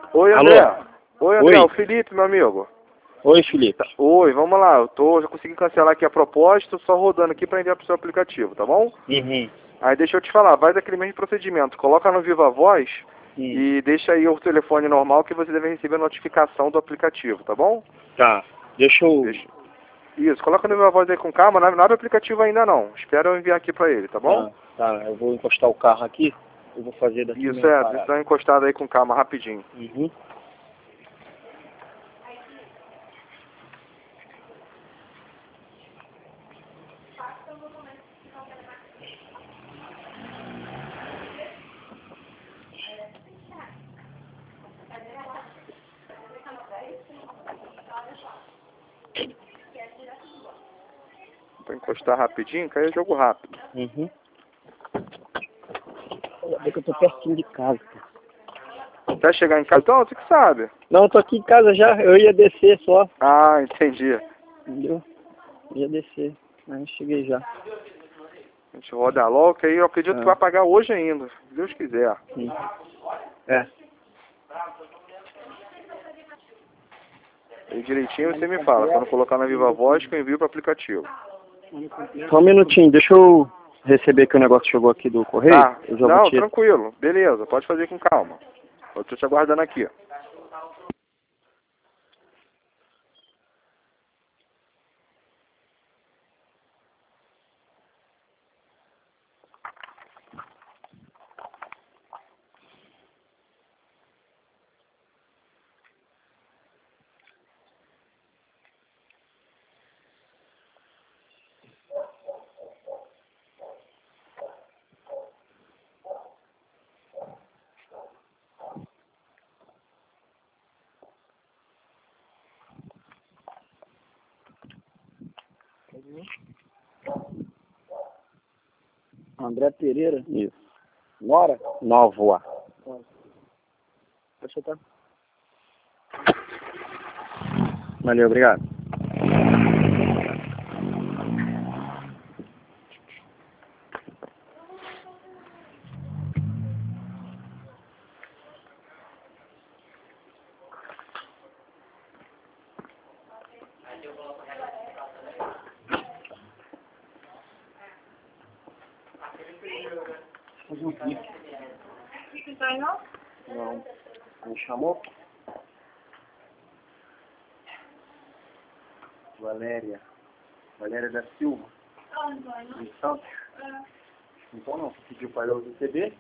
Oi, André. Alô? Oi, André, Oi. o Felipe, meu amigo. Oi, Felipe. Oi, vamos lá. Já consegui cancelar aqui a proposta, só rodando aqui para enviar pro seu aplicativo, tá bom? Uhum. Aí deixa eu te falar, vai daquele mesmo procedimento. Coloca no Viva Voz e deixa aí o telefone normal que você deve receber a notificação do aplicativo, tá bom? Tá. Deixa eu... Isso, coloca no Viva Voz aí com calma, não abre o aplicativo ainda não. Espera eu enviar aqui pra ele, tá bom? Tá, eu vou encostar o carro aqui. Eu vou fazer daqui Isso, meio parado. deixa eu encostado aí com calma, rapidinho. Uhum. Vou encostar rapidinho, que aí é jogo rápido. Uhum. Olha que eu tô pertinho de casa. Até chegar em casa, então, você que sabe. Não, eu tô aqui em casa já. Eu ia descer só. Ah, entendi. Entendeu? Ia descer. Mas cheguei já. A gente roda logo, que aí eu acredito que vai pagar hoje ainda, se Deus quiser. Sim. É. Aí direitinho você me fala, quando colocar na Viva Voz que eu envio pro aplicativo. Só um minutinho, deixa eu receber que o negócio chegou aqui do correio. Tá, Eu já vou não, te... tranquilo, beleza, pode fazer com calma. Eu tô te aguardando aqui. André Pereira? Isso. Nora? Nova. Deixa eu tá. Valeu, obrigado. Não. Me chamou? Valéria. Valéria da Silva. De Santos. Então não, você pediu para eu receber.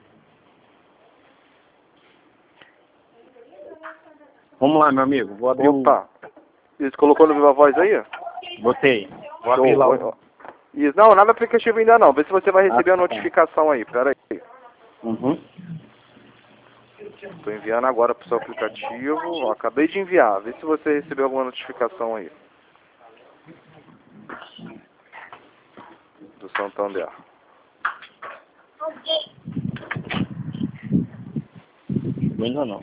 Vamos lá, meu amigo. Vou abrir Opa, isso, colocou no Viva Voz aí? Botei. Vou abrir lá o... Isso, não, nada aplicativo ainda não, vê se você vai receber a notificação aí, pera aí. Uhum. Tô enviando agora pro seu aplicativo, ó, acabei de enviar, vê se você recebeu alguma notificação aí. Do Santander. Ainda não.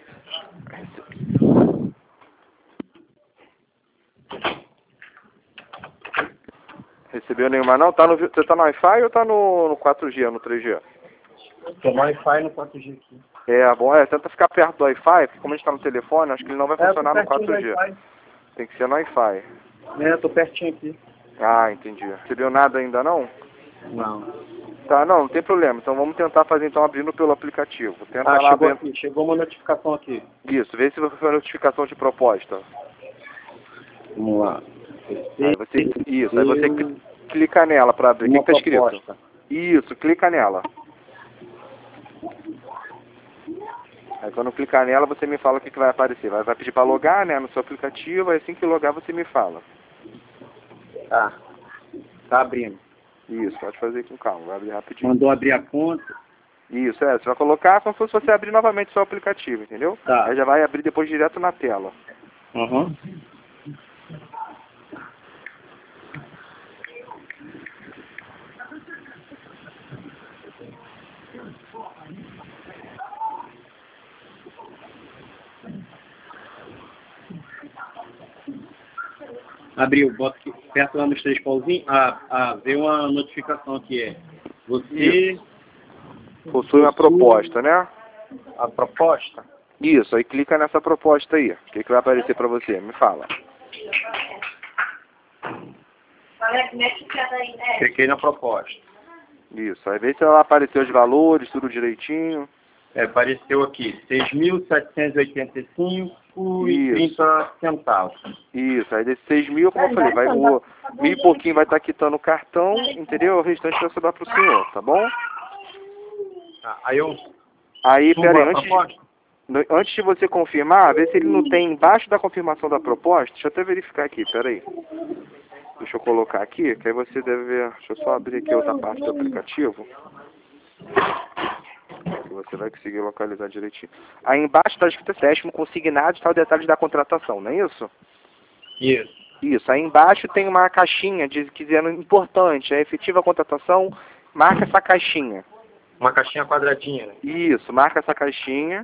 Recebeu nenhuma não? Você tá no Wi-Fi ou tá no 4G, no 3G? Tô no Wi-Fi no 4G aqui. Bom, tenta ficar perto do Wi-Fi, porque como a gente tá no telefone, acho que ele não vai funcionar no 4G. Tem que ser no Wi-Fi. Tô pertinho aqui. Ah, entendi. Recebeu nada ainda não? Não. Tá, não tem problema. Então vamos tentar fazer então abrindo pelo aplicativo. Tenta lá chegou abrindo. aqui. Chegou uma notificação aqui. Isso, vê se foi a notificação de proposta. Vamos lá. Aí você clica nela para abrir. O que tá escrito? Isso, clica nela. Aí quando clicar nela, você me fala o que vai aparecer. Vai pedir para logar, né, no seu aplicativo, aí assim que logar você me fala. Tá abrindo. Isso, pode fazer com calma, vai abrir rapidinho. Mandou abrir a conta. Isso, você vai colocar como se fosse você abrir novamente o seu aplicativo, entendeu? Tá. Aí já vai abrir depois direto na tela. Uhum. Abriu, bota aqui, perto lá nos 3 pauzinhos. Veio uma notificação aqui. Você possui uma proposta, né? A proposta? Isso, aí clica nessa proposta aí. O que vai aparecer para você? Me fala. Cliquei na proposta. Isso, aí vê se ela apareceu os valores, tudo direitinho. Apareceu aqui, 6.785,30 Isso, aí desses 6 mil, como eu falei, vai, o 1.000 e pouquinho vai estar quitando o cartão, entendeu? O restante vai sobrar pro senhor, tá bom? Aí, pera aí, antes de você confirmar, vê se ele não tem embaixo da confirmação da proposta. Deixa eu até verificar aqui, pera aí. Deixa eu colocar aqui, que aí você deve ver. Deixa eu só abrir aqui outra parte do aplicativo. Que você vai conseguir localizar direitinho. Aí embaixo está escrito sétimo consignado, está o detalhe da contratação, não é isso? Isso. Isso. Aí embaixo tem uma caixinha dizendo importante, a efetiva contratação, marca essa caixinha. Uma caixinha quadradinha, né? Isso, marca essa caixinha.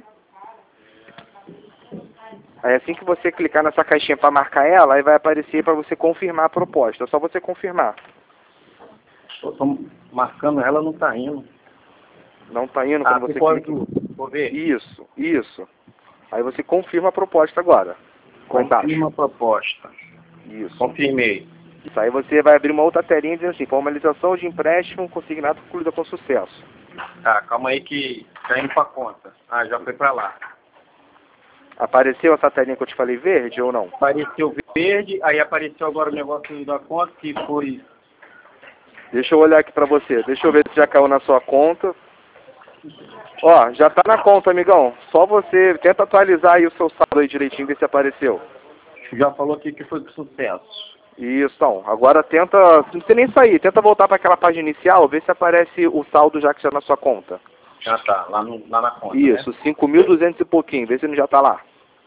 Aí assim que você clicar nessa caixinha para marcar ela, aí vai aparecer para você confirmar a proposta. É só você confirmar. Eu tô marcando ela, não tá indo. Não tá indo quando você clica? Vou ver. Isso, isso. Aí você confirma a proposta agora. Confirma a proposta. Isso. Confirmei. Isso. Aí você vai abrir uma outra telinha dizendo assim, formalização de empréstimo consignado concluída com sucesso. Tá, calma aí que tá indo pra conta. Já foi pra lá. Apareceu essa telinha que eu te falei verde ou não? Apareceu verde, aí apareceu agora o negócio da conta que foi... Deixa eu olhar aqui pra você. Deixa eu ver se já caiu na sua conta. Ó, já tá na conta, amigão. Só você tenta atualizar aí o seu saldo aí direitinho, ver se apareceu. Já falou aqui que foi com sucesso. Isso, então. Agora tenta, não precisa nem sair, tenta voltar para aquela página inicial, ver se aparece o saldo já que já na sua conta. Já tá, lá na conta, isso, né? 5.200 e pouquinho, vê se não já tá lá.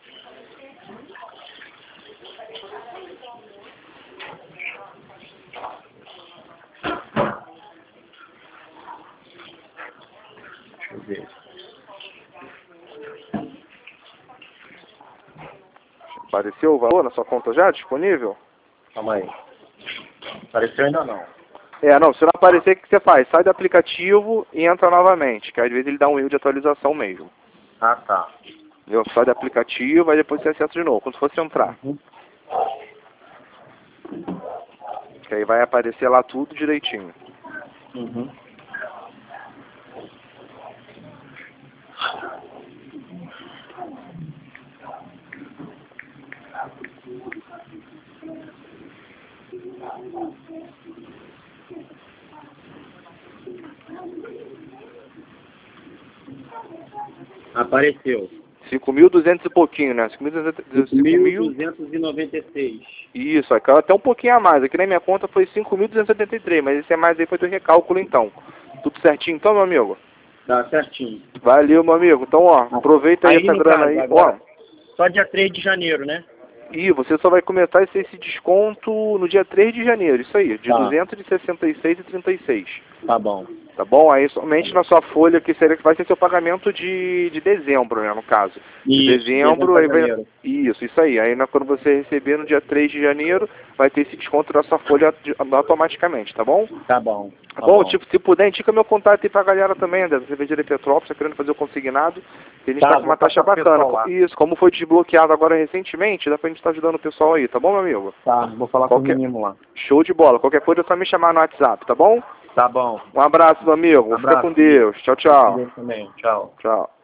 Deixa eu ver. Apareceu o valor na sua conta já disponível? Calma aí. Apareceu ainda não. Não, se não aparecer, o que você faz? Sai do aplicativo e entra novamente, que às vezes ele dá um erro de atualização mesmo. Tá. Entendeu? Sai do aplicativo, aí depois você acessa de novo, quando fosse entrar. Que aí vai aparecer lá tudo direitinho. Apareceu. 5.200 e pouquinho, né? 5.296. Isso, aí caiu até um pouquinho a mais. Aqui na minha conta foi 5.273, mas esse é mais aí foi do recálculo então. Tudo certinho então, meu amigo? Tá certinho. Valeu, meu amigo. Então, ó, aproveita aí essa grana aí. Agora, só dia 3 de janeiro, né? E você só vai começar esse desconto no dia 3 de janeiro, isso aí, de 266,36. Tá bom. Tá bom? Aí somente na sua folha, que seria que vai ser seu pagamento de dezembro, né, no caso. De dezembro, aí vai... Isso aí. Aí quando você receber no dia 3 de janeiro, vai ter esse desconto da sua folha automaticamente, tá bom? Tá bom. Tá bom? Tipo, se puder, indica meu contato aí pra galera também, André. Você vê de Petrópolis, tá querendo fazer o consignado, que a gente tá com uma taxa bacana. Isso, como foi desbloqueado agora recentemente, dá pra gente estar ajudando o pessoal aí, tá bom, meu amigo? Tá, vou falar com o menino lá. Show de bola. Qualquer coisa é só me chamar no WhatsApp, tá bom? Tá bom. Um abraço, meu amigo. Fica com Deus. Tchau, tchau. Deus também. Tchau. Tchau.